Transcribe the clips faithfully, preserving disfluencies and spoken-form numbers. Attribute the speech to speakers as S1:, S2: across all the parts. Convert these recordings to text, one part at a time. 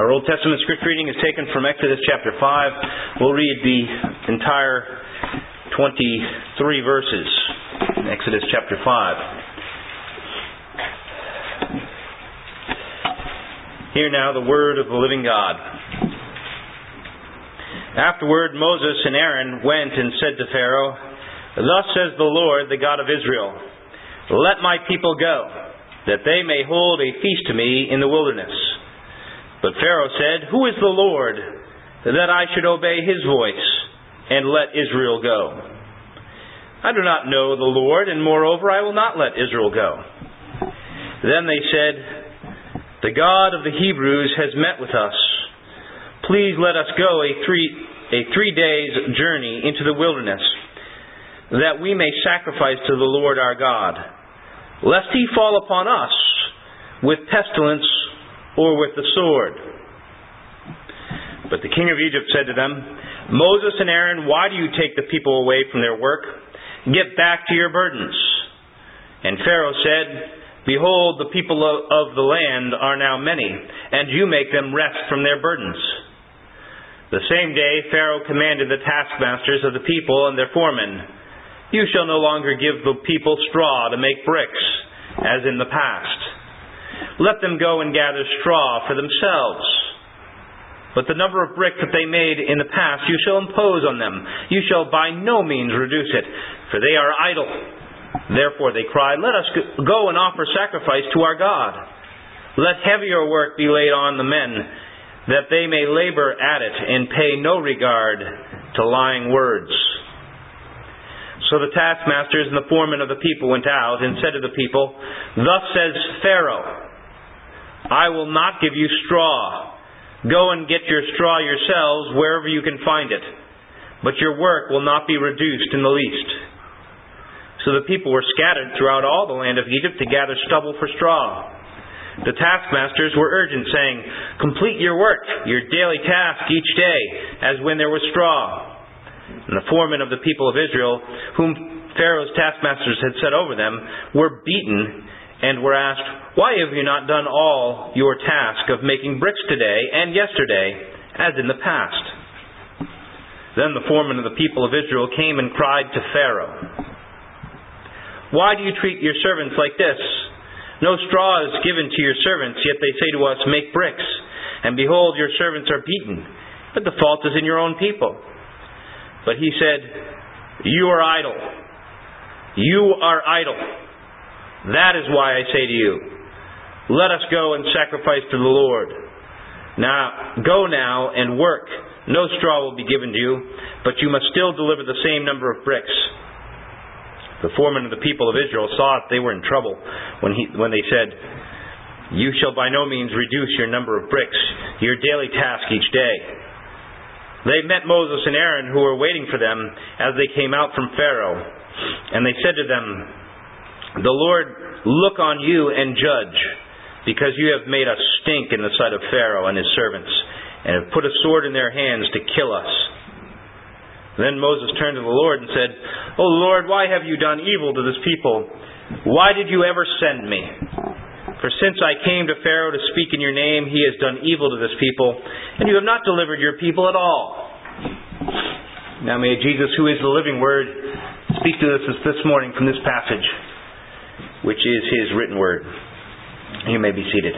S1: Our Old Testament scripture reading is taken from Exodus chapter five. We'll read the entire twenty-three verses in Exodus chapter five. Hear now the word of the living God. Afterward, Moses and Aaron went and said to Pharaoh, "Thus says the Lord, the God of Israel, let my people go, that they may hold a feast to me in the wilderness." But Pharaoh said, "Who is the Lord, that I should obey His voice, and let Israel go? I do not know the Lord, and moreover I will not let Israel go." Then they said, "The God of the Hebrews has met with us. Please let us go a three, a three days journey into the wilderness, that we may sacrifice to the Lord our God, lest He fall upon us with pestilence or with the sword." But the king of Egypt said to them, "Moses and Aaron, why do you take the people away from their work? Get back to your burdens." And Pharaoh said, "Behold, the people of the land are now many, and you make them rest from their burdens." The same day Pharaoh commanded the taskmasters of the people and their foremen, "You shall no longer give the people straw to make bricks, as in the past. Let them go and gather straw for themselves. But the number of bricks that they made in the past you shall impose on them. You shall by no means reduce it, for they are idle." Therefore they cried, "Let us go and offer sacrifice to our God. Let heavier work be laid on the men, that they may labor at it and pay no regard to lying words." So the taskmasters and the foremen of the people went out and said to the people, "Thus says Pharaoh, I will not give you straw. Go and get your straw yourselves wherever you can find it. But your work will not be reduced in the least." So the people were scattered throughout all the land of Egypt to gather stubble for straw. The taskmasters were urgent, saying, "Complete your work, your daily task each day, as when there was straw." And the foremen of the people of Israel, whom Pharaoh's taskmasters had set over them, were beaten and were asked, "Why have you not done all your task of making bricks today and yesterday, as in the past?" Then the foremen of the people of Israel came and cried to Pharaoh, "Why do you treat your servants like this? No straw is given to your servants, yet they say to us, 'Make bricks.' And behold, your servants are beaten, but the fault is in your own people." But he said, "You are idle. You are idle. That is why I say to you, let us go and sacrifice to the Lord. Now, go now and work. No straw will be given to you, but you must still deliver the same number of bricks." The foremen of the people of Israel saw that they were in trouble when he when they said, "You shall by no means reduce your number of bricks, your daily task each day." They met Moses and Aaron, who were waiting for them, as they came out from Pharaoh. And they said to them, "The Lord look on you and judge, because you have made us stink in the sight of Pharaoh and his servants, and have put a sword in their hands to kill us." Then Moses turned to the Lord and said, "O Lord, why have you done evil to this people? Why did you ever send me? For since I came to Pharaoh to speak in your name, he has done evil to this people, and you have not delivered your people at all." Now may Jesus, who is the living Word, speak to us this morning from this passage, which is His written Word. You may be seated.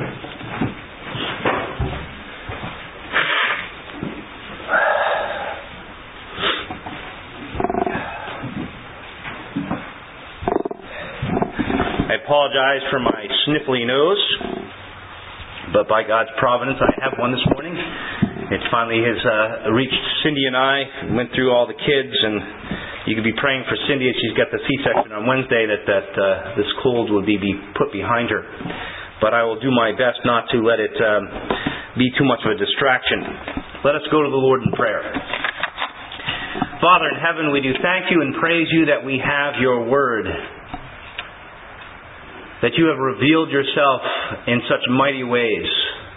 S1: I apologize for my sniffly nose, but by God's providence I have one this morning. It finally has uh, reached Cindy and I. Went through all the kids, and you could be praying for Cindy as she's got the C-section on Wednesday that, that uh, this cold will be, be put behind her. But I will do my best not to let it um, be too much of a distraction. Let us go to the Lord in prayer. Father in heaven, we do thank you and praise you that we have your word, that you have revealed yourself in such mighty ways,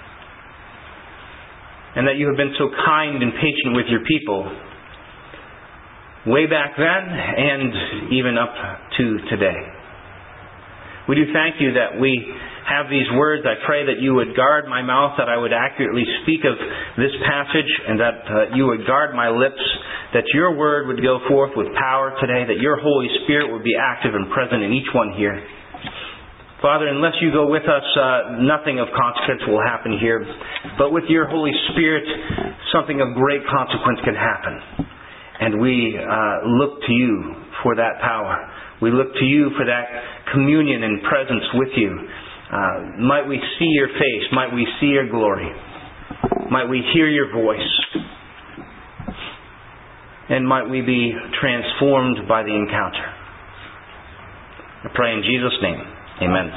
S1: and that you have been so kind and patient with your people, way back then and even up to today. We do thank you that we have these words, I pray that you would guard my mouth, that I would accurately speak of this passage, and that uh, you would guard my lips, that your word would go forth with power today, that your Holy Spirit would be active and present in each one here. Father, unless you go with us, uh, nothing of consequence will happen here. But with your Holy Spirit, something of great consequence can happen. And we uh, look to you for that power. We look to you for that communion and presence with you. Uh, might we see your face. Might we see your glory. Might we hear your voice. And might we be transformed by the encounter. I pray in Jesus' name. Amen.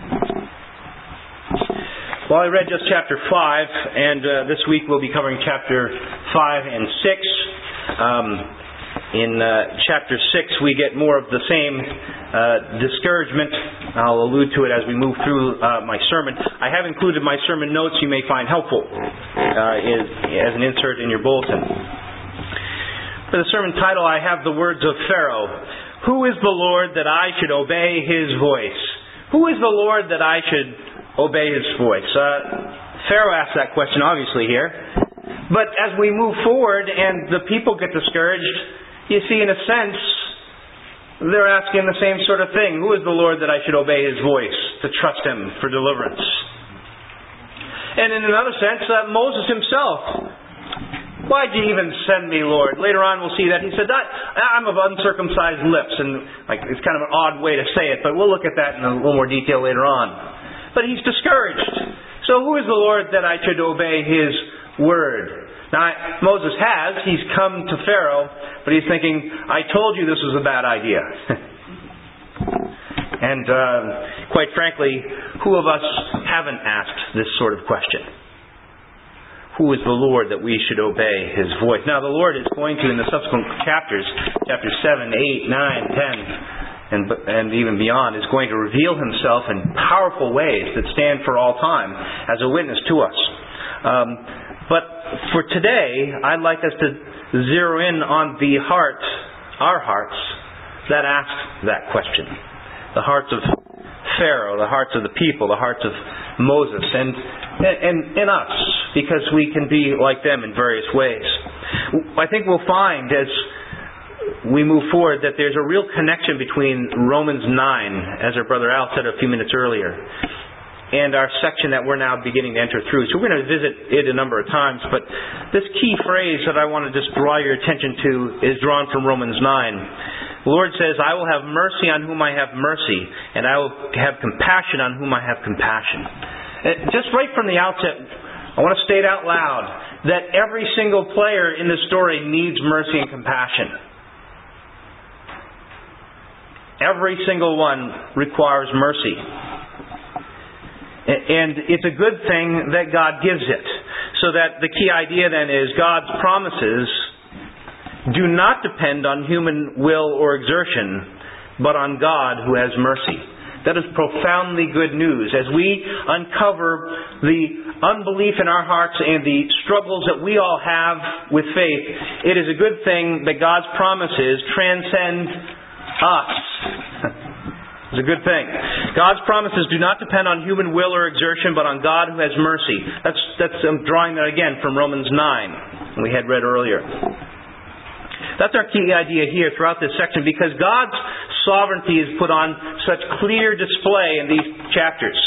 S1: Well, I read just chapter five, and uh, this week we'll be covering chapter five and six. Um, in uh, chapter six, we get more of the same uh, discouragement. I'll allude to it as we move through uh, my sermon. I have included my sermon notes you may find helpful uh, as an insert in your bulletin. For the sermon title, I have the words of Pharaoh. Who is the Lord that I should obey His voice? Who is the Lord that I should obey His voice? Uh, Pharaoh asked that question obviously here. But as we move forward and the people get discouraged, you see in a sense, they're asking the same sort of thing. Who is the Lord that I should obey His voice, to trust Him for deliverance? And in another sense, uh, Moses himself. Why did you even send me, Lord? Later on we'll see that he said, I'm of uncircumcised lips. And like it's kind of an odd way to say it, but we'll look at that in a little more detail later on. But he's discouraged. So who is the Lord that I should obey His word? Now, Moses has. He's come to Pharaoh, but he's thinking, I told you this was a bad idea. And uh, quite frankly, who of us haven't asked this sort of question? Who is the Lord that we should obey His voice? Now the Lord is going to, in the subsequent chapters, chapters seven, eight, nine, ten, and, and even beyond, is going to reveal Himself in powerful ways that stand for all time as a witness to us. Um, but for today, I'd like us to zero in on the heart, our hearts, that ask that question. The hearts of Pharaoh, the hearts of the people, the hearts of Moses, and and in us, because we can be like them in various ways. I think we'll find as we move forward that there's a real connection between Romans nine, as our brother Al said a few minutes earlier, and our section that we're now beginning to enter through. So we're going to visit it a number of times, but this key phrase that I want to just draw your attention to is drawn from Romans nine. The Lord says, I will have mercy on whom I have mercy, and I will have compassion on whom I have compassion. Just right from the outset, I want to state out loud that every single player in this story needs mercy and compassion. Every single one requires mercy. And it's a good thing that God gives it. So that the key idea then is God's promises do not depend on human will or exertion, but on God who has mercy. That is profoundly good news. As we uncover the unbelief in our hearts and the struggles that we all have with faith, it is a good thing that God's promises transcend us. It's a good thing. God's promises do not depend on human will or exertion, but on God who has mercy. That's, that's I'm drawing that again from Romans nine, we had read earlier. That's our key idea here throughout this section, because God's sovereignty is put on such clear display in these chapters.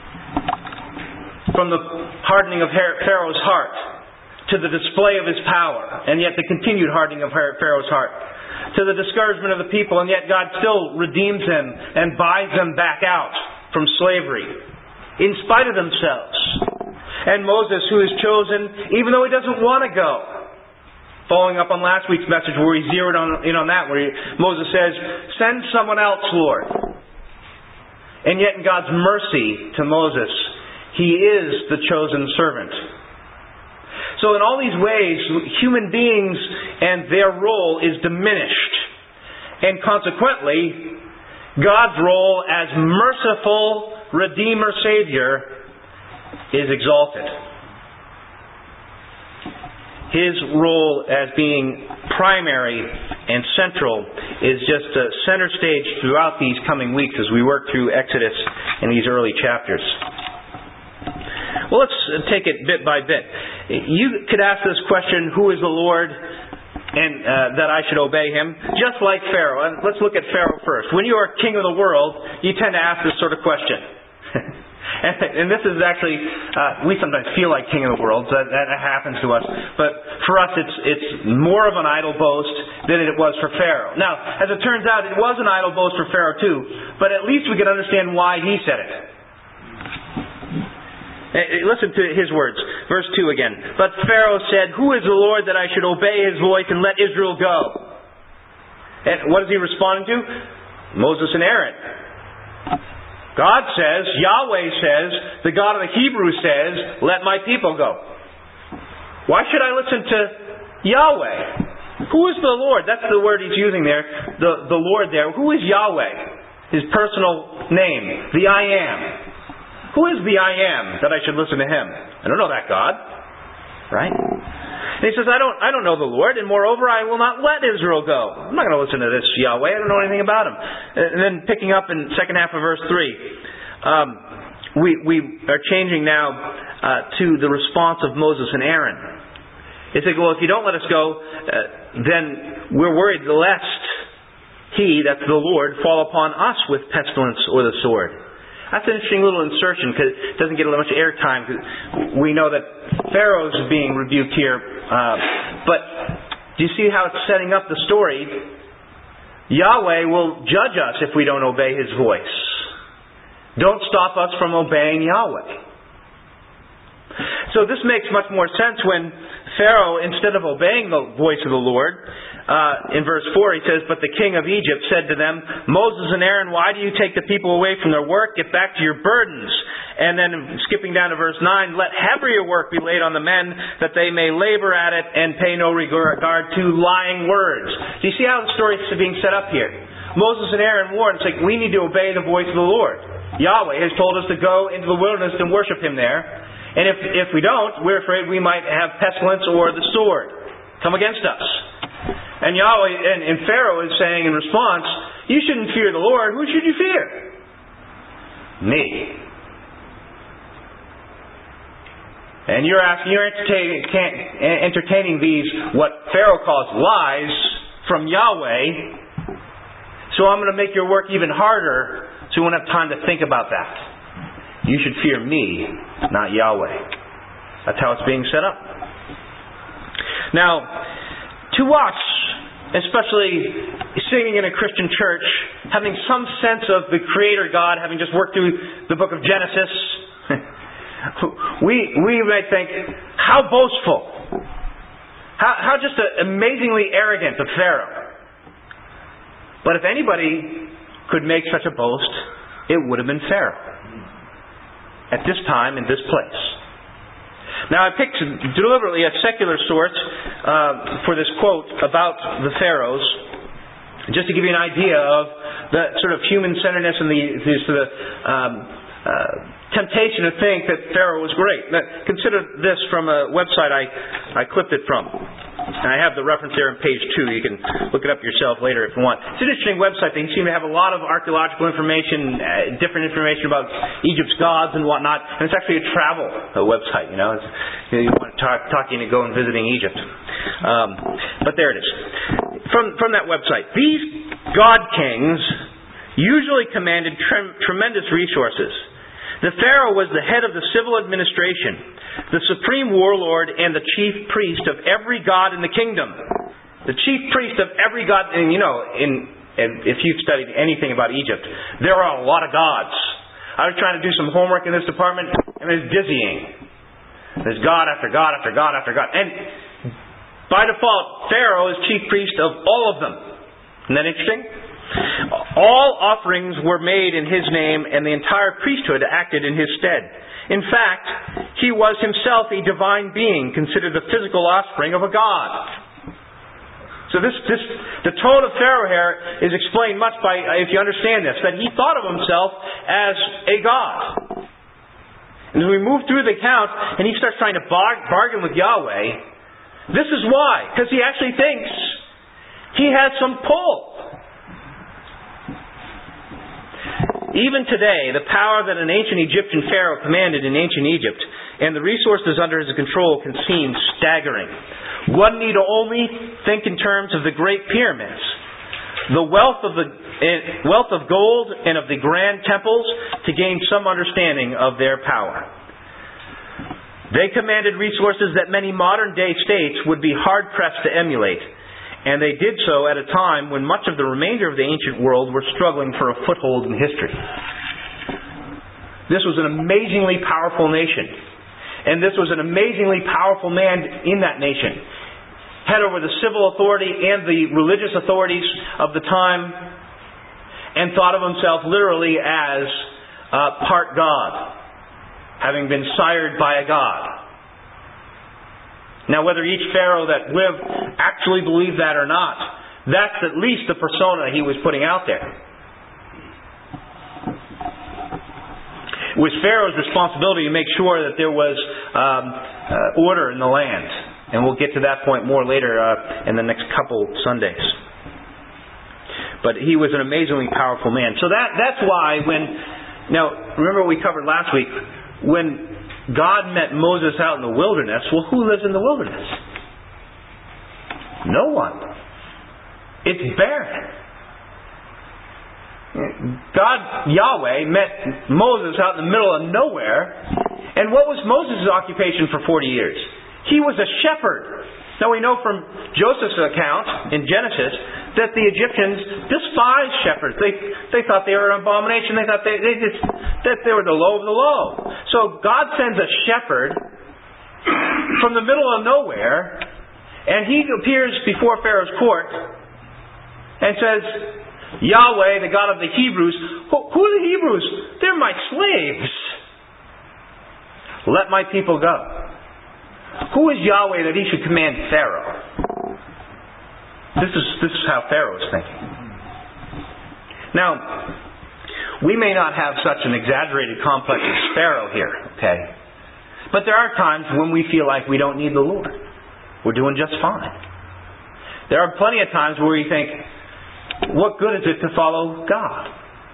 S1: From the hardening of Pharaoh's heart to the display of his power, and yet the continued hardening of Pharaoh's heart, to the discouragement of the people, and yet God still redeems them and buys them back out from slavery in spite of themselves. And Moses, who is chosen even though he doesn't want to go. Following up on last week's message where he zeroed on, in on that, where he, Moses says, send someone else, Lord. And yet in God's mercy to Moses, he is the chosen servant. So in all these ways, human beings and their role is diminished. And consequently, God's role as merciful Redeemer Savior is exalted. His role as being primary and central, is just a center stage throughout these coming weeks as we work through Exodus in these early chapters. Well, let's take it bit by bit. You could ask this question, who is the Lord, and uh, that I should obey Him? Just like Pharaoh. And let's look at Pharaoh first. When you are king of the world, you tend to ask this sort of question. and, and this is actually, uh, we sometimes feel like king of the world. That, that happens to us. But for us, it's, it's more of an idle boast than it was for Pharaoh. Now, as it turns out, it was an idle boast for Pharaoh too. But at least we can understand why he said it. Listen to his words. Verse two again. But Pharaoh said, who is the Lord that I should obey His voice and let Israel go? And what is he responding to? Moses and Aaron. God says, Yahweh says, the God of the Hebrews says, let my people go. Why should I listen to Yahweh? Who is the Lord? That's the word he's using there. The, the Lord there. Who is Yahweh? His personal name. The I Am. Who is the I Am that I should listen to Him? I don't know that God. Right? And he says, I don't I don't know the Lord, and moreover, I will not let Israel go. I'm not going to listen to this Yahweh. I don't know anything about Him. And then picking up in second half of verse three, um, we, we are changing now uh, to the response of Moses and Aaron. They say, well, if you don't let us go, uh, then we're worried lest He, that's the Lord, fall upon us with pestilence or the sword. That's an interesting little insertion because it doesn't get much airtime. We know that Pharaoh's being rebuked here. Uh, but do you see how it's setting up the story? Yahweh will judge us if we don't obey His voice. Don't stop us from obeying Yahweh. So this makes much more sense when Pharaoh, instead of obeying the voice of the Lord, uh, in verse four he says, but the king of Egypt said to them, Moses and Aaron, why do you take the people away from their work? Get back to your burdens. And then skipping down to verse nine, let heavier work be laid on the men, that they may labor at it and pay no regard to lying words. Do you see how the story is being set up here? Moses and Aaron warn, it's like we need to obey the voice of the Lord. Yahweh has told us to go into the wilderness and worship Him there. And if if we don't, we're afraid we might have pestilence or the sword come against us. And Yahweh and, and Pharaoh is saying in response, you shouldn't fear the Lord. Who should you fear? Me. And you're asking, you're entertaining, entertaining these what Pharaoh calls lies from Yahweh. So I'm going to make your work even harder, so you won't have time to think about that. You should fear me, not Yahweh. That's how it's being set up. Now, to us, especially singing in a Christian church, having some sense of the Creator God, having just worked through the book of Genesis, we we might think, how boastful. How, how just amazingly arrogant of Pharaoh. But if anybody could make such a boast, it would have been Pharaoh. At this time, in this place. Now, I picked deliberately a secular source uh, for this quote about the pharaohs, just to give you an idea of the sort of human-centeredness and the, the sort of um, uh, temptation to think that Pharaoh was great. Now, consider this from a website I, I clipped it from. And I have the reference there on page two. You can look it up yourself later if you want. It's an interesting website. They seem to have a lot of archaeological information, uh, different information about Egypt's gods and whatnot. And it's actually a travel uh, website. You know, it's, you, know, you want to talk, talking to go and visiting Egypt. Um, but there it is. From from that website, these god kings usually commanded trem- tremendous resources. The Pharaoh was the head of the civil administration, the supreme warlord, and the chief priest of every god in the kingdom. The chief priest of every god, and you know, in, in if you've studied anything about Egypt, there are a lot of gods. I was trying to do some homework in this department, and it's dizzying. There's God after God after God after God. And by default, Pharaoh is chief priest of all of them. Isn't that interesting? All offerings were made in his name, and the entire priesthood acted in his stead. In fact, he was himself a divine being, considered the physical offspring of a god. So this, this, the tone of Pharaoh here is explained much by, if you understand this, that he thought of himself as a god. And as we move through the account, and he starts trying to bar- bargain with Yahweh, this is why. Because he actually thinks he has some pull. Even today, the power that an ancient Egyptian pharaoh commanded in ancient Egypt and the resources under his control can seem staggering. One need only think in terms of the Great Pyramids, the wealth of the wealth of gold and of the grand temples to gain some understanding of their power. They commanded resources that many modern-day states would be hard-pressed to emulate. And they did so at a time when much of the remainder of the ancient world were struggling for a foothold in history. This was an amazingly powerful nation. And this was an amazingly powerful man in that nation. Head over the civil authority and the religious authorities of the time. And thought of himself literally as uh, part God. Having been sired by a god. Now, whether each pharaoh that lived actually believed that or not, that's at least the persona he was putting out there. It was Pharaoh's responsibility to make sure that there was um, uh, order in the land. And we'll get to that point more later uh, in the next couple Sundays. But he was an amazingly powerful man. So that that's why when... Now, remember what we covered last week. When God met Moses out in the wilderness, well, who lives in the wilderness? No one. It's barren. God, Yahweh, met Moses out in the middle of nowhere. And what was Moses' occupation for forty years? He was a shepherd. Now we know from Joseph's account in Genesis that the Egyptians despised shepherds. They they thought they were an abomination. They thought they, they just, that they were the low of the low. So God sends a shepherd from the middle of nowhere, and he appears before Pharaoh's court and says, Yahweh, the God of the Hebrews. Who, who are the Hebrews? They're my slaves. Let my people go. Who is Yahweh that he should command Pharaoh? This is this is how Pharaoh is thinking. Now, we may not have such an exaggerated complex as Pharaoh here, okay? But there are times when we feel like we don't need the Lord. We're doing just fine. There are plenty of times where we think, what good is it to follow God?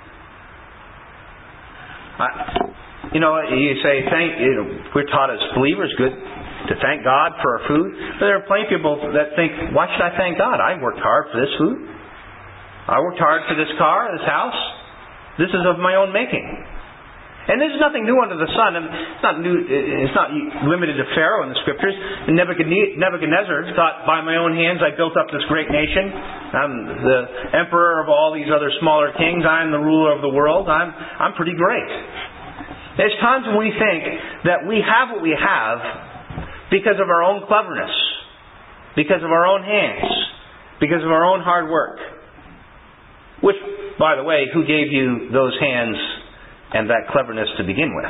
S1: I, you know, you say, thank you know, we're taught as believers, good to thank God for our food. But there are plenty of people that think, why should I thank God? I worked hard for this food. I worked hard for this car, this house. This is of my own making. And there's nothing new under the sun. It's not new. It's not limited to Pharaoh in the Scriptures. Nebuchadnezzar thought, by my own hands I built up this great nation. I'm the emperor of all these other smaller kings. I'm the ruler of the world. I'm I'm pretty great. There's times when we think that we have what we have because of our own cleverness, because of our own hands, because of our own hard work. Which, by the way, who gave you those hands and that cleverness to begin with?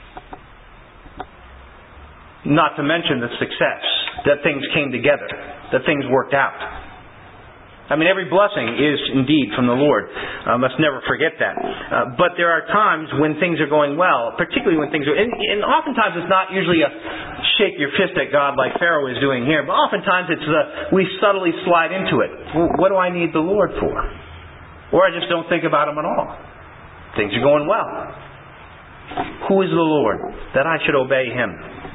S1: Not to mention the success, that things came together, that things worked out. I mean, every blessing is indeed from the Lord. Uh, must never forget that. Uh, but there are times when things are going well, particularly when things are... And, and oftentimes it's not usually a shake your fist at God like Pharaoh is doing here, but oftentimes it's the, we subtly slide into it. Well, what do I need the Lord for? Or I just don't think about Him at all. Things are going well. Who is the Lord that I should obey Him?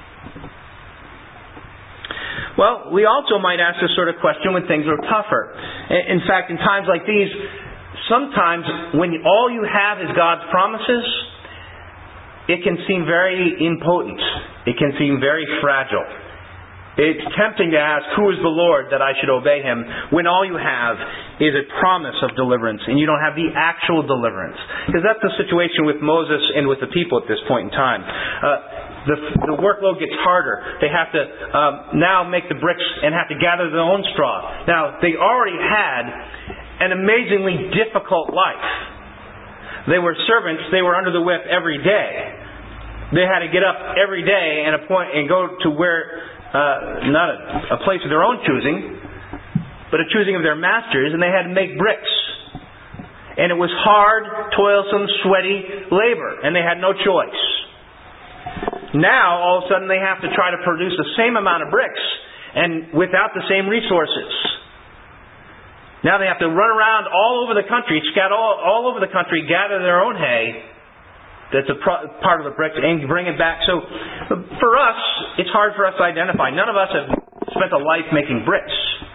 S1: Well, we also might ask this sort of question when things are tougher. In fact, in times like these, sometimes when all you have is God's promises, it can seem very impotent. It can seem very fragile. It's tempting to ask, who is the Lord that I should obey Him, when all you have is a promise of deliverance and you don't have the actual deliverance. Because that's the situation with Moses and with the people at this point in time. Uh, The, the workload gets harder. They have to um, now make the bricks and have to gather their own straw. Now, they already had an amazingly difficult life. They were servants. They were under the whip every day. They had to get up every day and appoint and go to where, uh, not a, a place of their own choosing, but a choosing of their masters, and they had to make bricks. And it was hard, toilsome, sweaty labor, and they had no choice. Now, all of a sudden, they have to try to produce the same amount of bricks and without the same resources. Now they have to run around all over the country, scout all, all over the country, gather their own hay that's a pro- part of the bricks, and bring it back. So for us, it's hard for us to identify. None of us have spent a life making bricks.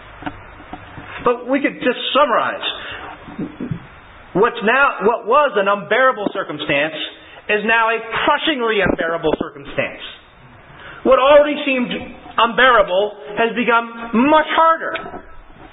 S1: But we could just summarize. What's now, what was an unbearable circumstance is now a crushingly unbearable circumstance. What already seemed unbearable has become much harder.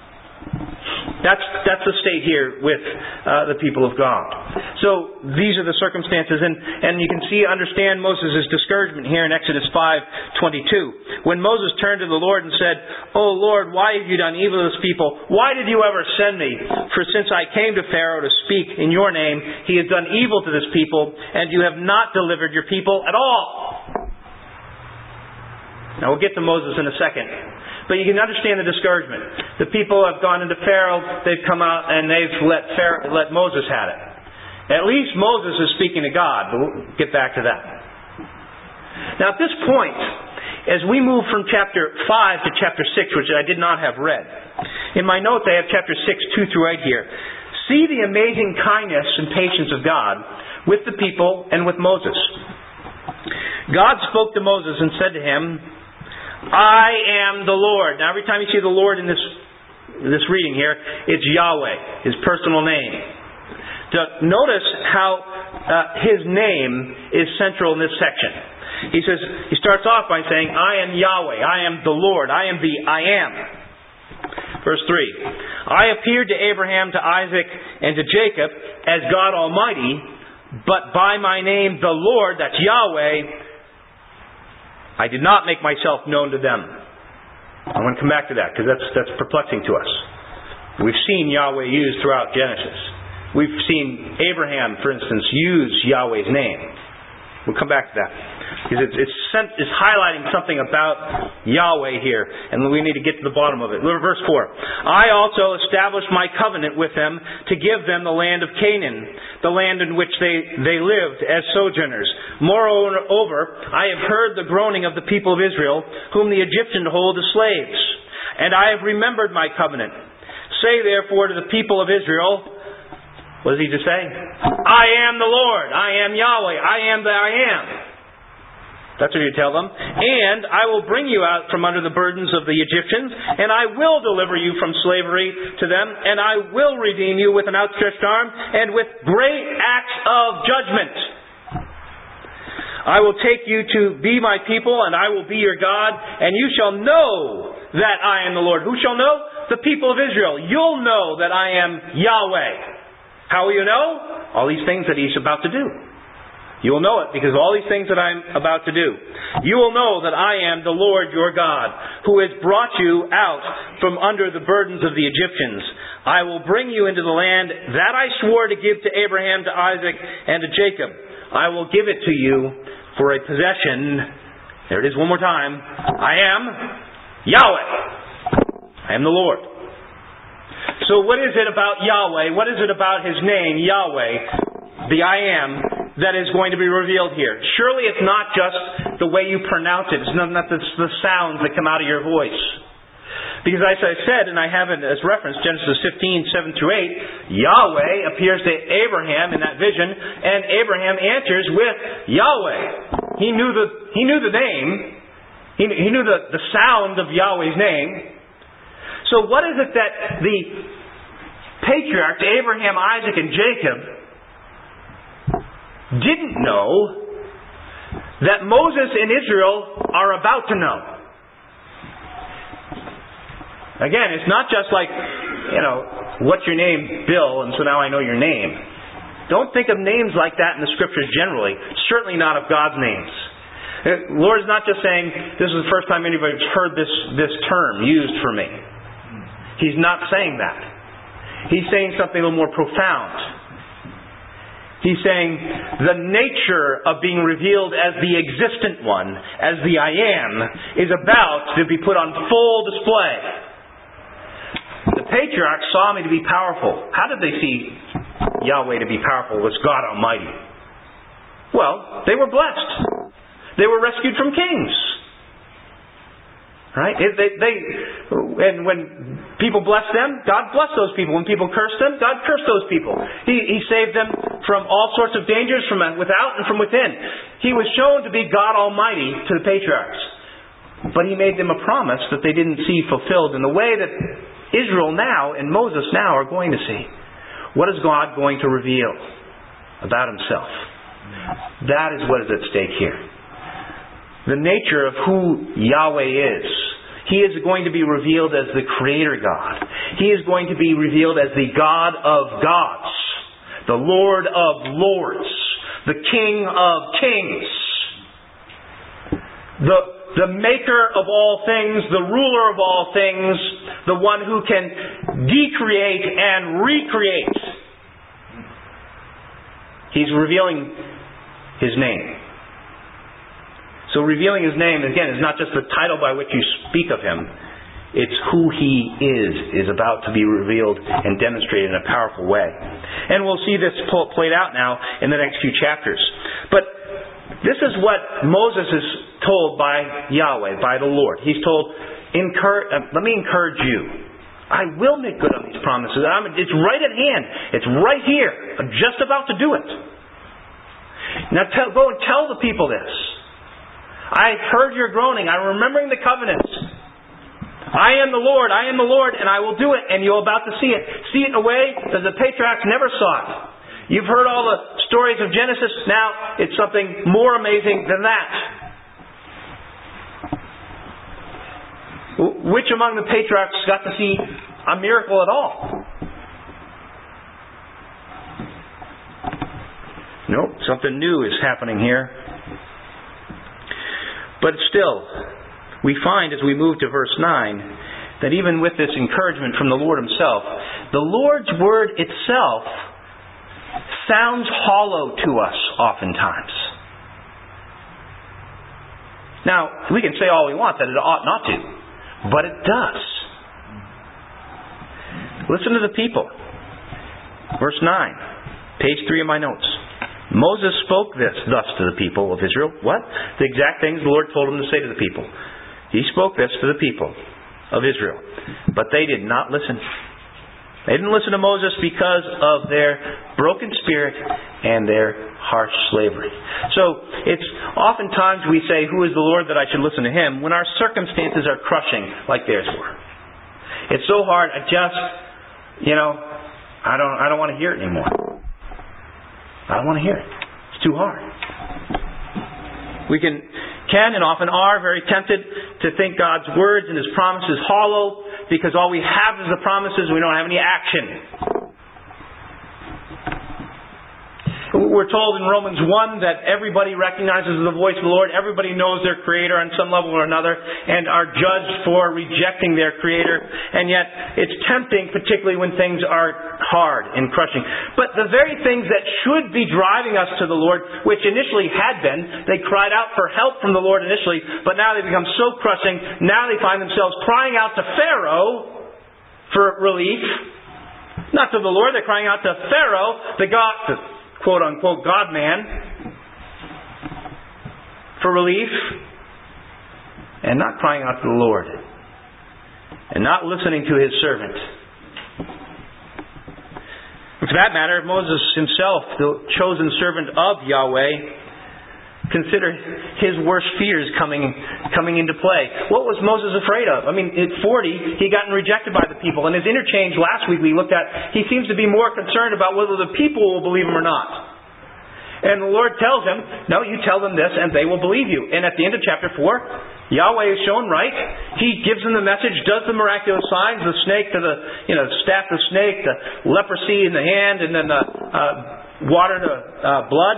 S1: That's that's the state here with uh, the people of God. So these are the circumstances, and, and you can see, understand Moses' discouragement here in Exodus five twenty-two. When Moses turned to the Lord and said, "O Lord, why have you done evil to this people? Why did you ever send me? For since I came to Pharaoh to speak in your name, he has done evil to this people, and you have not delivered your people at all." Now we'll get to Moses in a second. But you can understand the discouragement. The people have gone into Pharaoh, they've come out, and they've let Pharaoh, let Moses have it. At least Moses is speaking to God, but we'll get back to that. Now at this point, as we move from chapter five to chapter six, which I did not have read, in my notes I have chapter six, two through eight here. See the amazing kindness and patience of God with the people and with Moses. God spoke to Moses and said to him, "I am the Lord." Now every time you see the Lord in this this reading here, it's Yahweh, His personal name. So notice how uh, His name is central in this section. He says, he starts off by saying, "I am Yahweh, I am the Lord, I am the I am." Verse three, "I appeared to Abraham, to Isaac, and to Jacob as God Almighty, but by my name the Lord," that's Yahweh, "I did not make myself known to them." I want to come back to that because that's that's perplexing to us. We've seen Yahweh used throughout Genesis. We've seen Abraham, for instance, use Yahweh's name. We'll come back to that. Because it's, it's, sent, it's highlighting something about Yahweh here, and we need to get to the bottom of it. Verse four. "I also established my covenant with them to give them the land of Canaan, the land in which they, they lived as sojourners. Moreover, I have heard the groaning of the people of Israel, whom the Egyptians hold as slaves. And I have remembered my covenant. Say therefore to the people of Israel," what does he just say? "I am the Lord, I am Yahweh, I am the I am." That's what you tell them. "And I will bring you out from under the burdens of the Egyptians, and I will deliver you from slavery to them, and I will redeem you with an outstretched arm, and with great acts of judgment. I will take you to be my people, and I will be your God, and you shall know that I am the Lord." Who shall know? The people of Israel. You'll know that I am Yahweh. How will you know? All these things that He's about to do. You will know it because of all these things that I'm about to do. "You will know that I am the Lord your God, who has brought you out from under the burdens of the Egyptians. I will bring you into the land that I swore to give to Abraham, to Isaac, and to Jacob. I will give it to you for a possession." There it is one more time. "I am Yahweh. I am the Lord." So what is it about Yahweh? What is it about His name, Yahweh, the I am, that is going to be revealed here? Surely it's not just the way you pronounce it. It's not, not the, the sounds that come out of your voice. Because as I said, and I have it as reference, Genesis fifteen, seven through eight, Yahweh appears to Abraham in that vision, and Abraham answers with Yahweh. He knew the, he knew the name. He, he knew the, the sound of Yahweh's name. So what is it that the patriarchs, Abraham, Isaac, and Jacob, didn't know that Moses and Israel are about to know? Again, it's not just like, you know, what's your name, Bill, and so now I know your name. Don't think of names like that in the Scriptures generally. Certainly not of God's names. The Lord is not just saying, this is the first time anybody's heard this, this term used for me. He's not saying that. He's saying something a little more profound. He's saying the nature of being revealed as the existent one, as the I am, is about to be put on full display. The patriarchs saw me to be powerful. How did they see Yahweh to be powerful? Was God Almighty? Well, they were blessed. They were rescued from kings. Right? If they, they, and when people bless them, God blessed those people. When people cursed them, God cursed those people. He, he saved them from all sorts of dangers from without and from within. He was shown to be God Almighty to the patriarchs. But He made them a promise that they didn't see fulfilled in the way that Israel now and Moses now are going to see. What is God going to reveal about Himself? That is what is at stake here. The nature of who Yahweh is. He is going to be revealed as the Creator God. He is going to be revealed as the God of gods. The Lord of lords. The King of kings. The, the Maker of all things. The Ruler of all things. The one who can decreate and recreate. He's revealing His name. So revealing His name, again, is not just the title by which you speak of Him. It's who He is, is about to be revealed and demonstrated in a powerful way. And we'll see this played out now in the next few chapters. But this is what Moses is told by Yahweh, by the Lord. He's told, Encourage, uh, let me encourage you. I will make good on these promises. I'm, it's right at hand. It's right here. I'm just about to do it. Now tell, go and tell the people this. I heard your groaning. I'm remembering the covenants. I am the Lord. I am the Lord, and I will do it. And you're about to see it. See it in a way that the patriarchs never saw it. You've heard all the stories of Genesis. Now it's something more amazing than that. Which among the patriarchs got to see a miracle at all? Nope. Something new is happening here. But still, we find as we move to verse nine, that even with this encouragement from the Lord Himself, the Lord's Word itself sounds hollow to us oftentimes. Now, we can say all we want that it ought not to, but it does. Listen to the people. Verse nine, page three of my notes. Moses spoke this thus to the people of Israel. What? The exact things the Lord told him to say to the people. He spoke this to the people of Israel. But they did not listen. They didn't listen to Moses because of their broken spirit and their harsh slavery. So, it's oftentimes we say, who is the Lord that I should listen to Him, when our circumstances are crushing like theirs were. It's so hard, I just, you know, I don't, I don't want to hear it anymore. I don't want to hear it. It's too hard. We can, can and often are very tempted to think God's words and His promises hollow because all we have is the promises. We don't have any action. We're told in Romans one that everybody recognizes the voice of the Lord. Everybody knows their Creator on some level or another and are judged for rejecting their Creator. And yet it's tempting, particularly when things are hard and crushing. But the very things that should be driving us to the Lord, which initially had been, they cried out for help from the Lord initially, but now they become so crushing, now they find themselves crying out to Pharaoh for relief. Not to the Lord, they're crying out to Pharaoh, the God... The quote-unquote God-man, for relief, and not crying out to the Lord, and not listening to His servant. And for that matter, Moses himself, the chosen servant of Yahweh, consider his worst fears coming coming into play. What was Moses afraid of? I mean, at forty, he gotten rejected by the people. And his interchange last week we looked at, he seems to be more concerned about whether the people will believe him or not. And the Lord tells him, no, you tell them this and they will believe you. And at the end of chapter four, Yahweh is shown right. He gives them the message, does the miraculous signs, the snake to the, you know, staff to the snake, the leprosy in the hand, and then the uh, water to uh, blood.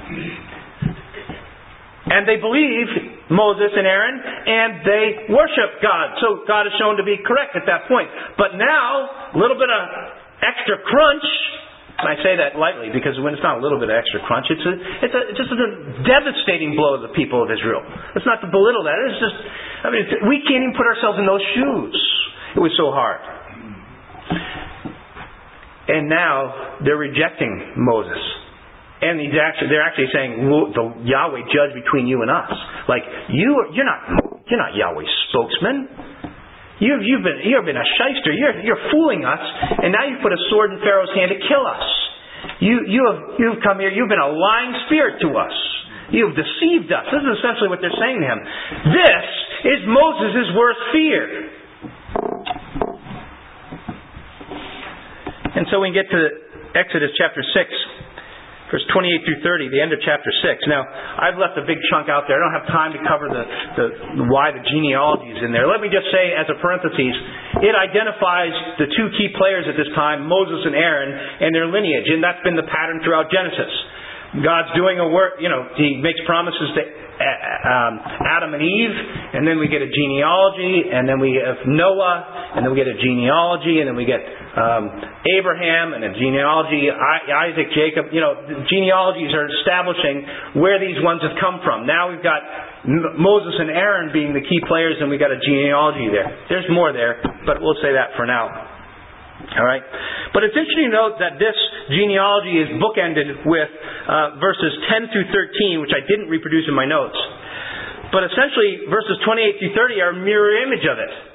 S1: And they believe Moses and Aaron, and they worship God. So God is shown to be correct at that point. But now, a little bit of extra crunch, and I say that lightly because when it's not a little bit of extra crunch, it's a, it's, a, it's just a devastating blow to the people of Israel. It's not to belittle that. It's just, I mean, it's, we can't even put ourselves in those shoes. It was so hard. And now they're rejecting Moses. And he's actually, they're actually saying, the Yahweh judge between you and us. Like, you, you're not You're not Yahweh's spokesman. You've, you've, been, you've been a shyster. You're, you're fooling us. And now you've put a sword in Pharaoh's hand to kill us. You, you have, you've come here. You've been a lying spirit to us. You've deceived us. This is essentially what they're saying to him. This is Moses' worst fear. And so we get to Exodus chapter six. Verse twenty-eight through thirty, the end of chapter six. Now, I've left a big chunk out there. I don't have time to cover the, the why the genealogy is in there. Let me just say, as a parenthesis, it identifies the two key players at this time, Moses and Aaron, and their lineage. And that's been the pattern throughout Genesis. God's doing a work, you know, He makes promises to um, Adam and Eve, and then we get a genealogy, and then we have Noah, and then we get a genealogy, and then we get um, Abraham, and a genealogy, Isaac, Jacob. You know, the genealogies are establishing where these ones have come from. Now we've got Moses and Aaron being the key players, and we've got a genealogy there. There's more there, but we'll say that for now. All right, but it's interesting to note that this genealogy is bookended with uh, verses ten through thirteen, which I didn't reproduce in my notes. But essentially, verses twenty-eight through thirty are a mirror image of it.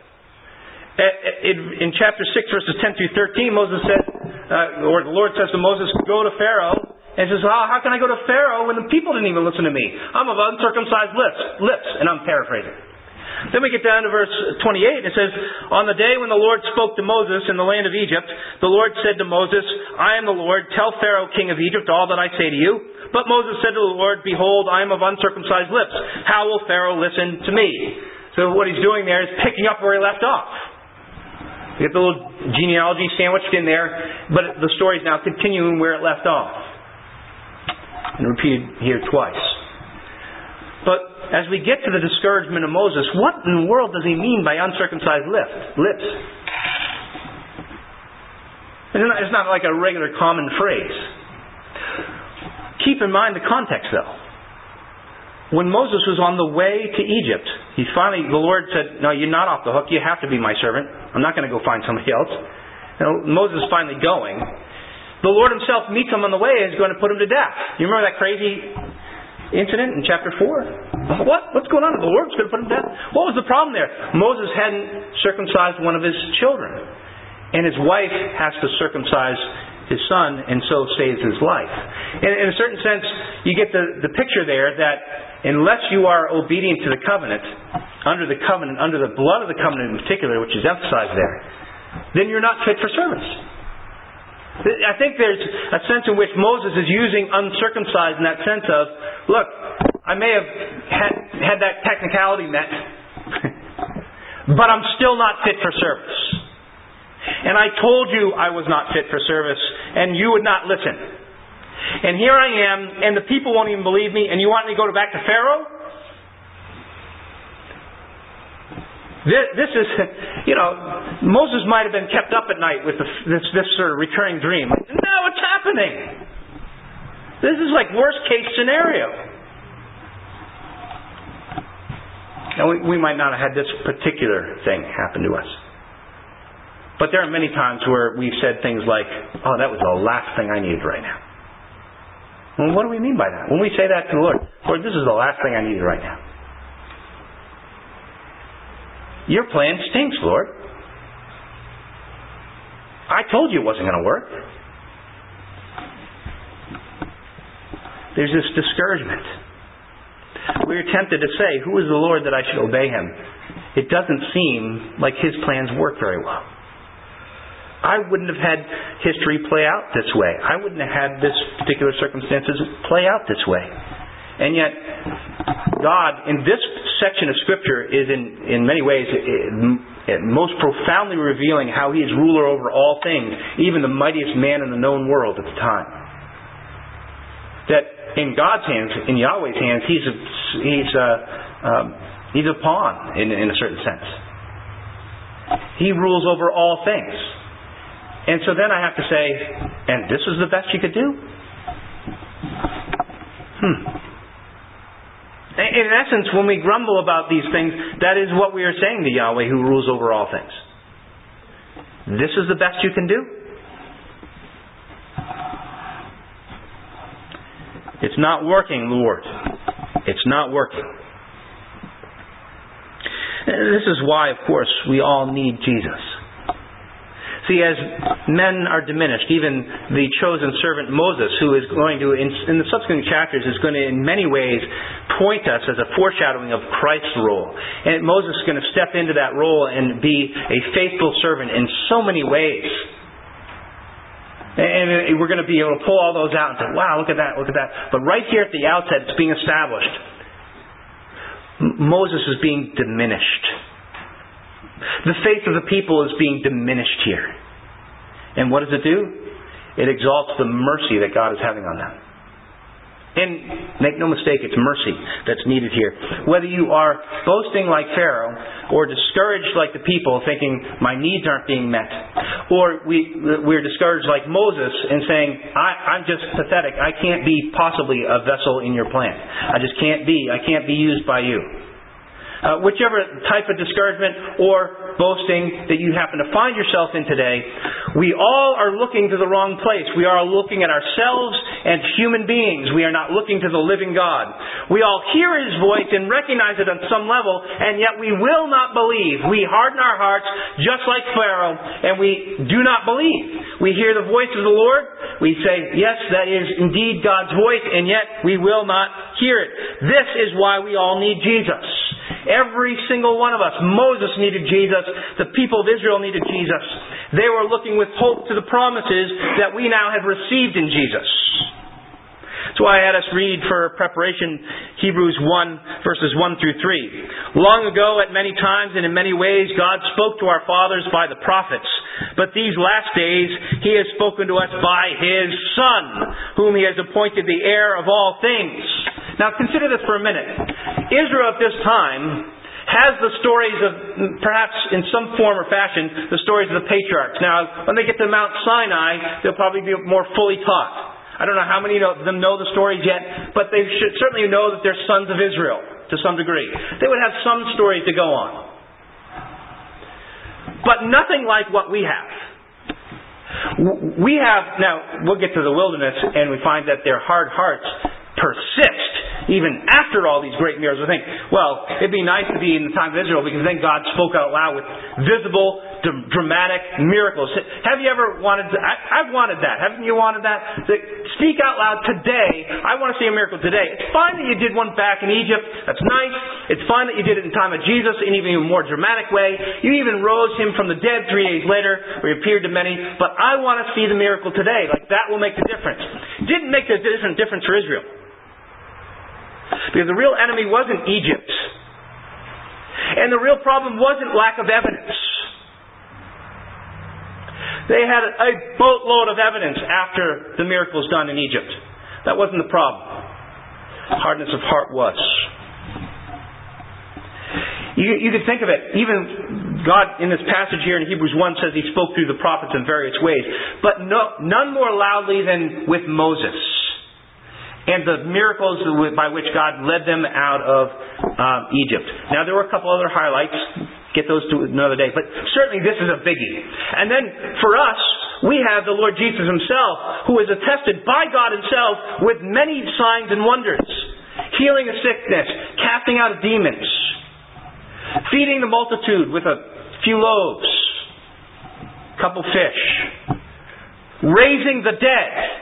S1: In chapter six, verses ten through thirteen, Moses said, uh, or the Lord says to Moses, "Go to Pharaoh." And says, "Oh, how can I go to Pharaoh when the people didn't even listen to me? I'm of uncircumcised lips." Lips, and I'm paraphrasing. Then we get down to verse twenty-eight, and it says, "On the day when the Lord spoke to Moses in the land of Egypt, the Lord said to Moses, I am the Lord, tell Pharaoh, king of Egypt, all that I say to you. But Moses said to the Lord, Behold, I am of uncircumcised lips. How will Pharaoh listen to me?" So what he's doing there is picking up where he left off. You get the little genealogy sandwiched in there, but the story is now continuing where it left off. And repeated here twice. But as we get to the discouragement of Moses, what in the world does he mean by uncircumcised lips? It's not like a regular common phrase. Keep in mind the context, though. When Moses was on the way to Egypt, he finally, the Lord said, "No, you're not off the hook. You have to be my servant. I'm not going to go find somebody else." Now, Moses is finally going. The Lord himself meets him on the way and is going to put him to death. You remember that crazy incident in chapter four? What? What's going on? The Lord's going to put him to death. What was the problem there? Moses hadn't circumcised one of his children. And his wife has to circumcise his son and so saves his life. In, in a certain sense, you get the, the picture there that unless you are obedient to the covenant, under the covenant, under the blood of the covenant in particular, which is emphasized there, then you're not fit for service. I think there's a sense in which Moses is using uncircumcised in that sense of, look, I may have had, had that technicality met, but I'm still not fit for service. And I told you I was not fit for service, and you would not listen. And here I am, and the people won't even believe me, and you want me to go back to Pharaoh? This, this is, you know, Moses might have been kept up at night with the, this, this sort of recurring dream. No, what's happening? This is like worst case scenario. Now, we, we might not have had this particular thing happen to us. But there are many times where we've said things like, "Oh, that was the last thing I needed right now." Well, what do we mean by that? When we say that to the Lord, "Lord, this is the last thing I needed right now." Your plan stinks, Lord. I told you it wasn't going to work. There's this discouragement. We're tempted to say, "Who is the Lord that I should obey Him?" It doesn't seem like His plans work very well. I wouldn't have had history play out this way. I wouldn't have had this particular circumstances play out this way. And yet, God, in this section of Scripture, is in, in many ways it, it most profoundly revealing how He is ruler over all things, even the mightiest man in the known world at the time. That in God's hands, in Yahweh's hands, He's a, He's a, um, He's a pawn in, in a certain sense. He rules over all things. And so then I have to say, and this is the best you could do? Hmm. In essence, when we grumble about these things, that is what we are saying to Yahweh, who rules over all things. This is the best you can do? It's not working, Lord. It's not working. This is why, of course, we all need Jesus. See, as men are diminished, even the chosen servant Moses, who is going to, in, in the subsequent chapters, is going to in many ways point us as a foreshadowing of Christ's role. And Moses is going to step into that role and be a faithful servant in so many ways. And we're going to be able to pull all those out and say, wow, look at that, look at that. But right here at the outset, it's being established. Moses is being diminished. The faith of the people is being diminished here. And what does it do? It exalts the mercy that God is having on them. And make no mistake, it's mercy that's needed here. Whether you are boasting like Pharaoh, or discouraged like the people, thinking my needs aren't being met, or we, we're discouraged like Moses and saying, I, I'm just pathetic. I can't be possibly a vessel in your plan. I just can't be. I can't be used by you. Uh, whichever type of discouragement or boasting that you happen to find yourself in today, we all are looking to the wrong place. We are looking at ourselves and human beings. We are not looking to the living God. We all hear His voice and recognize it on some level, and yet we will not believe. We harden our hearts just like Pharaoh, and we do not believe. We hear the voice of the Lord. We say, yes, that is indeed God's voice, and yet we will not hear it. This is why we all need Jesus. Every single one of us. Moses needed Jesus. The people of Israel needed Jesus. They were looking with hope to the promises that we now have received in Jesus. That's why I had us read for preparation Hebrews one, verses one through three. Long ago, at many times and in many ways, God spoke to our fathers by the prophets. But these last days, He has spoken to us by His Son, whom He has appointed the heir of all things. Now consider this for a minute. Israel at this time has the stories of, perhaps in some form or fashion, the stories of the patriarchs. Now, when they get to Mount Sinai, they'll probably be more fully taught. I don't know how many of them know the stories yet, but they should certainly know that they're sons of Israel to some degree. They would have some stories to go on. But nothing like what we have. We have, now, we'll get to the wilderness and we find that their hard hearts persist even after all these great miracles. We think, well, it'd be nice to be in the time of Israel because then God spoke out loud with visible, d- dramatic miracles. Have you ever wanted to, I, I've wanted that. Haven't you wanted that? To speak out loud today. I want to see a miracle today. It's fine that you did one back in Egypt. That's nice. It's fine that you did it in the time of Jesus in even a more dramatic way. You even rose Him from the dead three days later, where He appeared to many. But I want to see the miracle today. Like that will make the difference. It didn't make the difference for Israel. Because the real enemy wasn't Egypt. And the real problem wasn't lack of evidence. They had a boatload of evidence after the miracles done in Egypt. That wasn't the problem. Hardness of heart was. You, you can think of it. Even God in this passage here in Hebrews one says He spoke through the prophets in various ways. But no, none more loudly than with Moses. And the miracles by which God led them out of um, Egypt. Now, there were a couple other highlights. Get those to another day. But certainly this is a biggie. And then, for us, we have the Lord Jesus Himself, who is attested by God Himself with many signs and wonders. Healing a sickness, casting out demons, feeding the multitude with a few loaves, a couple fish, raising the dead.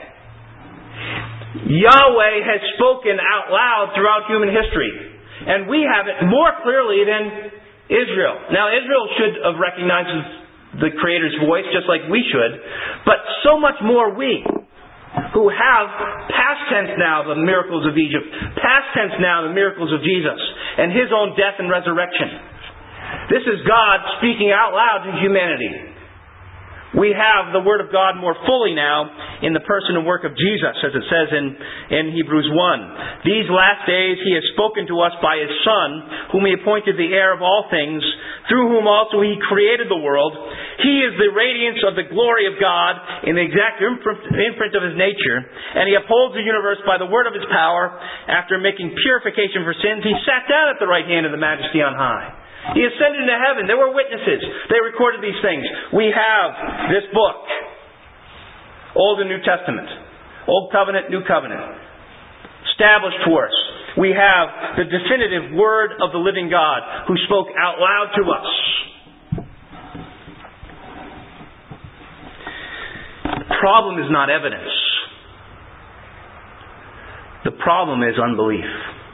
S1: Yahweh has spoken out loud throughout human history. And we have it more clearly than Israel. Now, Israel should have recognized the Creator's voice just like we should. But so much more we, who have past tense now the miracles of Egypt, past tense now the miracles of Jesus, and His own death and resurrection. This is God speaking out loud to humanity. We have the Word of God more fully now in the person and work of Jesus, as it says in, in Hebrews one. These last days He has spoken to us by His Son, whom He appointed the heir of all things, through whom also He created the world. He is the radiance of the glory of God in the exact imprint of His nature, and He upholds the universe by the word of His power. After making purification for sins, He sat down at the right hand of the Majesty on high. He ascended into heaven. There were witnesses. They recorded these things. We have this book. Old and New Testament. Old Covenant, New Covenant. Established for us. We have the definitive Word of the living God who spoke out loud to us. The problem is not evidence. The problem is unbelief.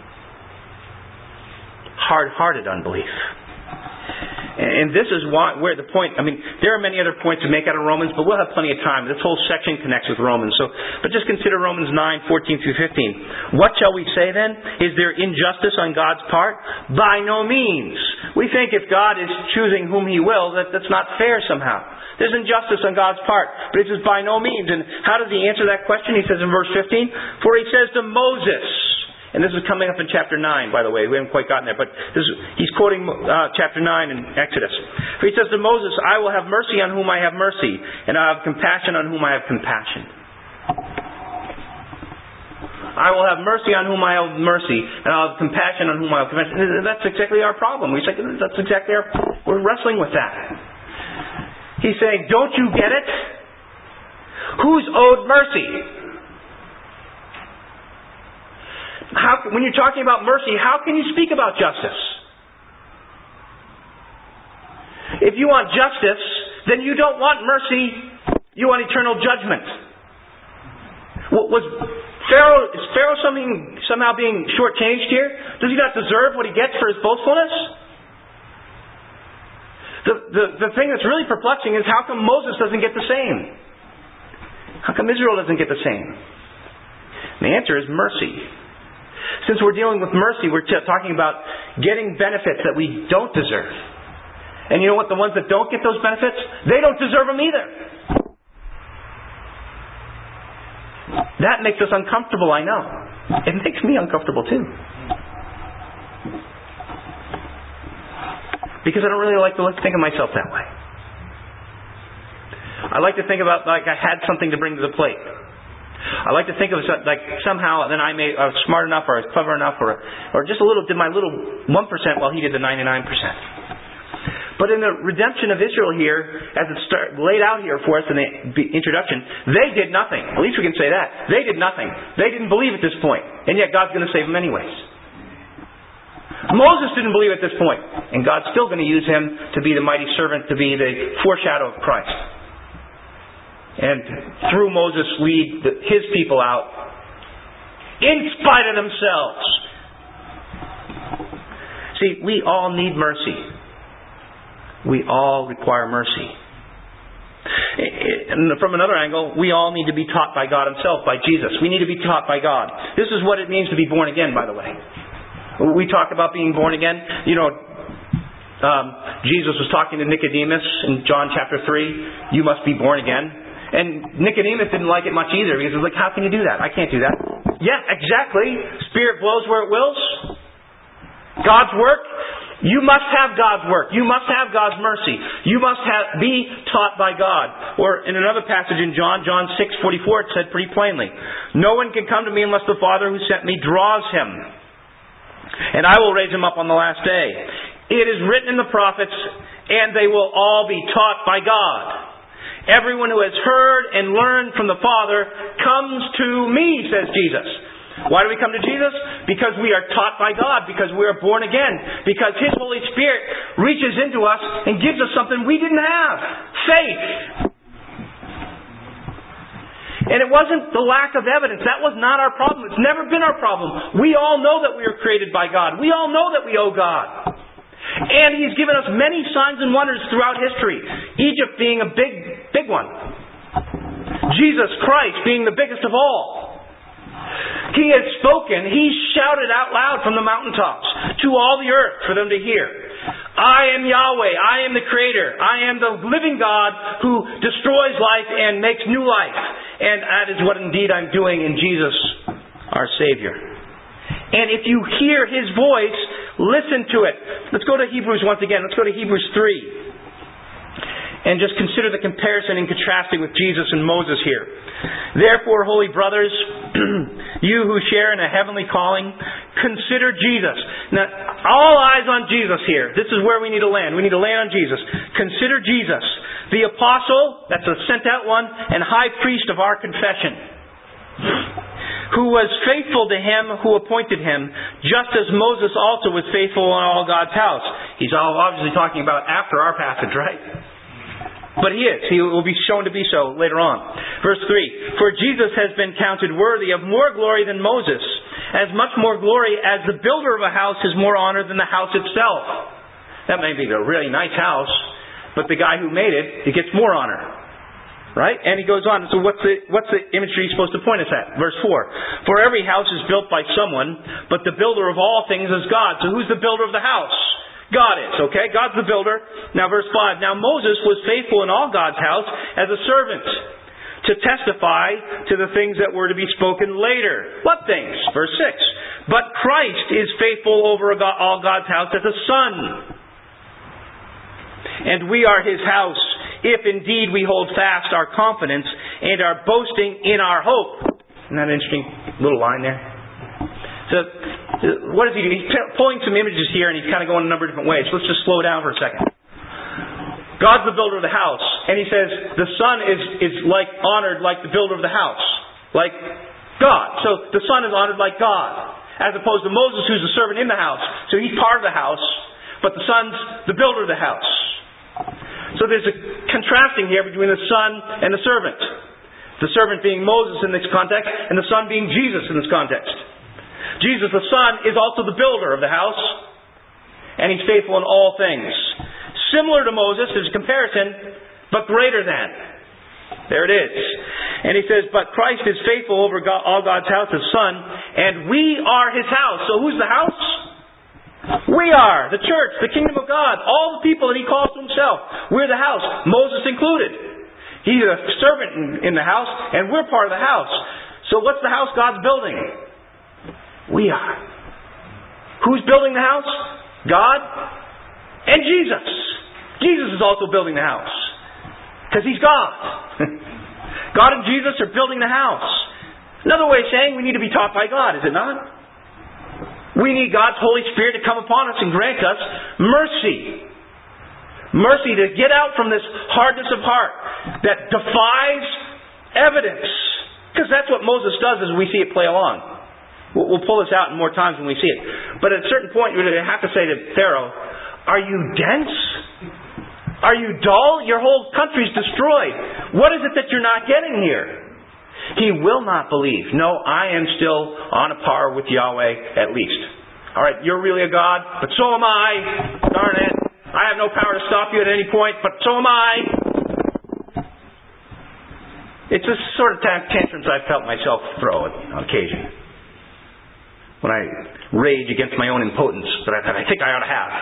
S1: Hard-hearted unbelief. And this is why, where the point, I mean, there are many other points to make out of Romans, but we'll have plenty of time. This whole section connects with Romans. So, but just consider Romans nine, fourteen through fifteen. What shall we say then? Is there injustice on God's part? By no means. We think if God is choosing whom He will, that that's not fair somehow. There's injustice on God's part. But it says by no means. And how does He answer that question? He says in verse fifteen, for He says to Moses, and this is coming up in chapter nine, by the way. We haven't quite gotten there. But this is, he's quoting uh, chapter nine in Exodus. For he says to Moses, I will have mercy on whom I have mercy, and I will have compassion on whom I have compassion. I will have mercy on whom I have mercy, and I will have compassion on whom I have compassion. That's exactly our problem. We say, that's exactly our... We're wrestling with that. He's saying, don't you get it? Who's owed mercy? How, when you're talking about mercy, how can you speak about justice? If you want justice, then you don't want mercy, you want eternal judgment. Was Pharaoh, is Pharaoh something, somehow being shortchanged here? Does he not deserve what he gets for his boastfulness? The, the, the thing that's really perplexing is how come Moses doesn't get the same? How come Israel doesn't get the same? And the answer is mercy. Since we're dealing with mercy, we're t- talking about getting benefits that we don't deserve. And you know what? The ones that don't get those benefits, they don't deserve them either. That makes us uncomfortable, I know. It makes me uncomfortable too. Because I don't really like to think of myself that way. I like to think about like I had something to bring to the plate. I like to think of it like somehow then I may I was smart enough or I was clever enough or or just a little did my little one percent while he did the ninety-nine percent. But in the redemption of Israel here, as it's start, laid out here for us in the introduction, they did nothing. At least we can say that. They did nothing. They didn't believe at this point. And yet God's going to save them anyways. Moses didn't believe at this point. And God's still going to use him to be the mighty servant, to be the foreshadow of Christ. And through Moses lead the, his people out in spite of themselves. See, we all need mercy. We all require mercy. And from another angle, we all need to be taught by God Himself, by Jesus. We need to be taught by God. This is what it means to be born again, by the way. We talk about being born again. You know, um, Jesus was talking to Nicodemus in John chapter three. You must be born again. And Nicodemus didn't like it much either because he was like, how can you do that? I can't do that. Yeah, exactly. Spirit blows where it wills. God's work. You must have God's work. You must have God's mercy. You must have, be taught by God. Or in another passage in John, John six forty-four, it said pretty plainly, no one can come to me unless the Father who sent me draws him. And I will raise him up on the last day. It is written in the prophets, and they will all be taught by God. Everyone who has heard and learned from the Father comes to me, says Jesus. Why do we come to Jesus? Because we are taught by God. Because we are born again. Because His Holy Spirit reaches into us and gives us something we didn't have. Faith. And it wasn't the lack of evidence. That was not our problem. It's never been our problem. We all know that we are created by God. We all know that we owe God. And He's given us many signs and wonders throughout history. Egypt being a big, big one. Jesus Christ being the biggest of all. He has spoken. He shouted out loud from the mountaintops to all the earth for them to hear. I am Yahweh. I am the Creator. I am the living God who destroys life and makes new life. And that is what indeed I'm doing in Jesus, our Savior. And if you hear His voice, listen to it. Let's go to Hebrews once again. Let's go to Hebrews three. And just consider the comparison and contrasting with Jesus and Moses here. Therefore, holy brothers, you who share in a heavenly calling, consider Jesus. Now, all eyes on Jesus here. This is where we need to land. We need to land on Jesus. Consider Jesus, the apostle, that's a sent out one, and high priest of our confession, who was faithful to him who appointed him, just as Moses also was faithful in all God's house. He's all obviously talking about after our passage, right? But he is. He will be shown to be so later on. Verse three, for Jesus has been counted worthy of more glory than Moses, as much more glory as the builder of a house is more honored than the house itself. That may be a really nice house, but the guy who made it, he gets more honor. Right? And he goes on. So what's the what's the imagery he's supposed to point us at? Verse four. For every house is built by someone, but the builder of all things is God. So who's the builder of the house? God is. Okay? God's the builder. Now verse five. Now Moses was faithful in all God's house as a servant, to testify to the things that were to be spoken later. What things? Verse six. But Christ is faithful over all God's house as a son. And we are His house, if indeed we hold fast our confidence and are boasting in our hope. Isn't that an interesting little line there? So, what does he do? He's pulling some images here, and he's kind of going a number of different ways. Let's just slow down for a second. God's the builder of the house, and he says the Son is, is like honored like the builder of the house, like God. So the Son is honored like God, as opposed to Moses, who's a servant in the house. So he's part of the house, but the Son's the builder of the house. So there's a contrasting here between the Son and the servant. The servant being Moses in this context, and the Son being Jesus in this context. Jesus, the Son, is also the builder of the house, and He's faithful in all things. Similar to Moses is a comparison, but greater than. There it is. And he says, but Christ is faithful over God, all God's house, His Son, and we are His house. So who's the house? We are, the church, the kingdom of God, all the people that He calls to Himself. We're the house, Moses included. He's a servant in, in the house, and we're part of the house. So what's the house God's building? We are. Who's building the house? God and Jesus. Jesus is also building the house, because He's God. God and Jesus are building the house. Another way of saying we need to be taught by God, is it not? We need God's Holy Spirit to come upon us and grant us mercy. Mercy to get out from this hardness of heart that defies evidence. Because that's what Moses does as we see it play along. We'll pull this out in more times when we see it. But at a certain point, you have to say to Pharaoh, are you dense? Are you dull? Your whole country's destroyed. What is it that you're not getting here? He will not believe. No, I am still on a par with Yahweh at least. Alright, you're really a God, but so am I. Darn it. I have no power to stop you at any point, but so am I. It's the sort of tantrums I've felt myself throw on occasion. When I rage against my own impotence that I, that I think I ought to have.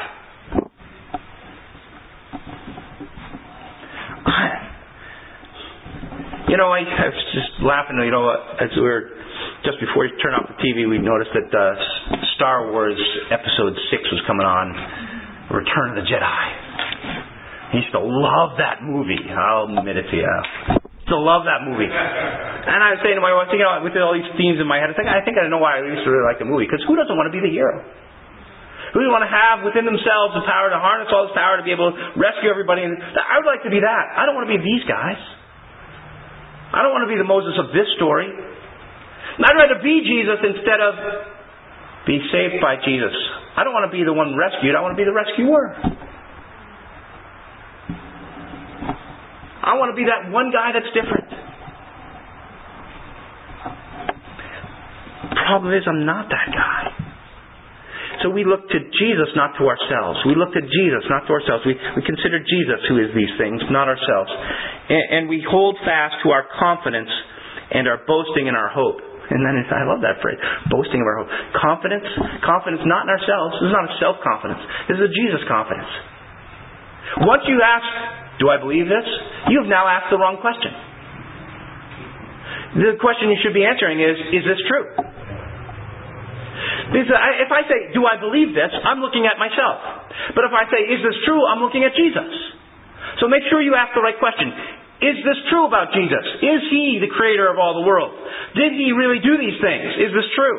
S1: You know, I, I was just laughing, you know, as we were, just before we turned off the T V, we noticed that uh, Star Wars Episode six was coming on, Return of the Jedi. I used to love that movie. I'll admit it to you. I used to love that movie. And I was saying to my wife, you know, with all these themes in my head, I think I think I know why I used to really like the movie. Because who doesn't want to be the hero? Who doesn't want to have within themselves the power to harness all this power to be able to rescue everybody? And I would like to be that. I don't want to be these guys. I don't want to be the Moses of this story. I'd rather be Jesus instead of be saved by Jesus. I don't want to be the one rescued. I want to be the rescuer. I want to be that one guy that's different. The problem is I'm not that guy. So we look to Jesus, not to ourselves. We look to Jesus, not to ourselves. We, we consider Jesus who is these things, not ourselves. And, and we hold fast to our confidence and our boasting in our hope. And then it's, I love that phrase, boasting of our hope. Confidence, confidence not in ourselves. This is not a self-confidence. This is a Jesus confidence. Once you ask, do I believe this? You've now asked the wrong question. The question you should be answering is, is this true? Because if I say, do I believe this? I'm looking at myself. But if I say, is this true? I'm looking at Jesus. So make sure you ask the right question. Is this true about Jesus? Is He the creator of all the world? Did He really do these things? Is this true?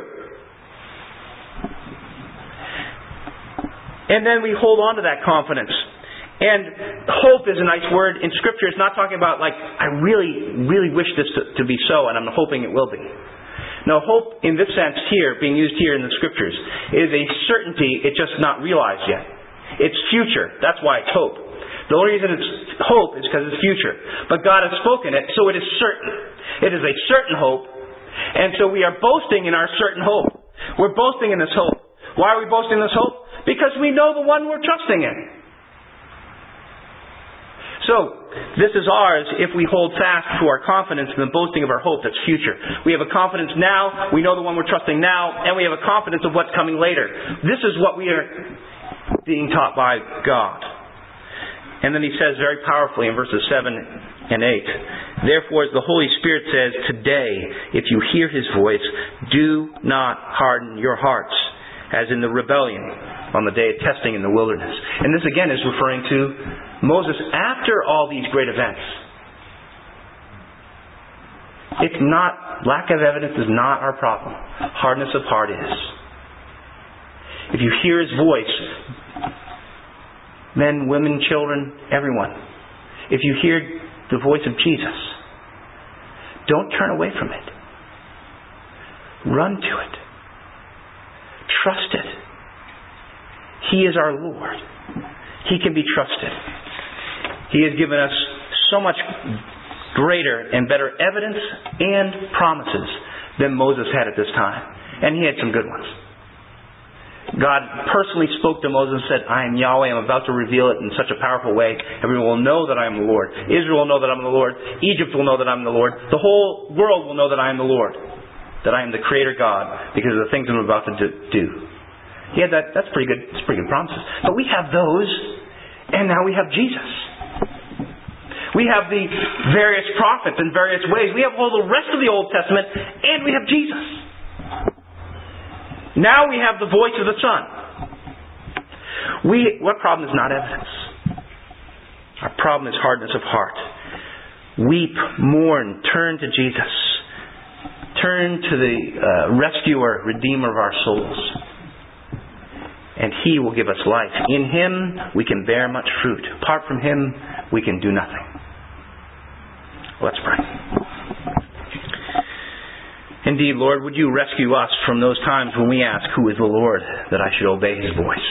S1: And then we hold on to that confidence. And hope is a nice word in Scripture. It's not talking about like, I really, really wish this to, to be so, and I'm hoping it will be. Now, hope in this sense here, being used here in the Scriptures, is a certainty. It's just not realized yet. It's future. That's why it's hope. The only reason it's hope is because it's future. But God has spoken it, so it is certain. It is a certain hope. And so we are boasting in our certain hope. We're boasting in this hope. Why are we boasting in this hope? Because we know the one we're trusting in. So, this is ours if we hold fast to our confidence in the boasting of our hope that's future. We have a confidence now, we know the one we're trusting now, and we have a confidence of what's coming later. This is what we are being taught by God. And then he says very powerfully in verses seven and eight, therefore, as the Holy Spirit says, today, if you hear His voice, do not harden your hearts, as in the rebellion on the day of testing in the wilderness. And this again is referring to Moses after all these great events. It's not, lack of evidence is not our problem. Hardness of heart is. If you hear His voice, men, women, children, everyone, if you hear the voice of Jesus, don't turn away from it. Run to it. Trust it. He is our Lord. He can be trusted. He has given us so much greater and better evidence and promises than Moses had at this time. And he had some good ones. God personally spoke to Moses and said, I am Yahweh. I'm about to reveal it in such a powerful way. Everyone will know that I am the Lord. Israel will know that I'm the Lord. Egypt will know that I'm the Lord. The whole world will know that I am the Lord. That I am the Creator God because of the things I'm about to do. Yeah, that, that's pretty good. It's pretty good promises. But we have those, and now we have Jesus. We have the various prophets in various ways. We have all the rest of the Old Testament, and we have Jesus. Now we have the voice of the Son. We, what problem is not evidence? Our problem is hardness of heart. Weep, mourn, turn to Jesus. Turn to the uh, rescuer, redeemer of our souls. And He will give us life. In Him we can bear much fruit. Apart from Him we can do nothing. Let's pray. Indeed, Lord, would You rescue us from those times when we ask, who is the Lord, that I should obey His voice?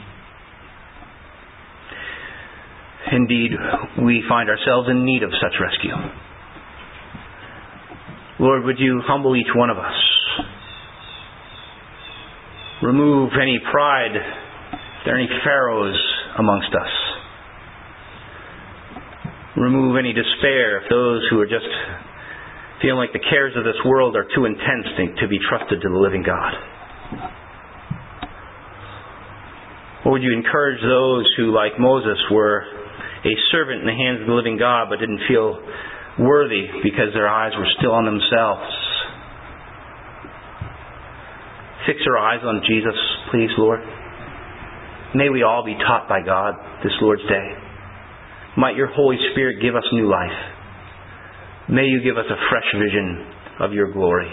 S1: Indeed, we find ourselves in need of such rescue. Lord, would You humble each one of us? Remove any pride, if there are any pharaohs amongst us. Remove any despair, if those who are just feeling like the cares of this world are too intense to be trusted to the living God. Or would You encourage those who, like Moses, were a servant in the hands of the living God but didn't feel worthy because their eyes were still on themselves? Fix our eyes on Jesus, please, Lord. May we all be taught by God this Lord's Day. Might Your Holy Spirit give us new life. May You give us a fresh vision of Your glory.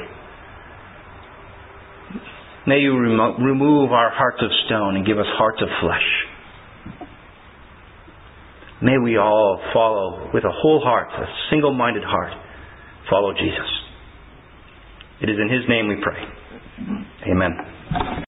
S1: May You remo- remove our hearts of stone and give us hearts of flesh. May we all follow with a whole heart, a single-minded heart, follow Jesus. It is in His name we pray. Amen.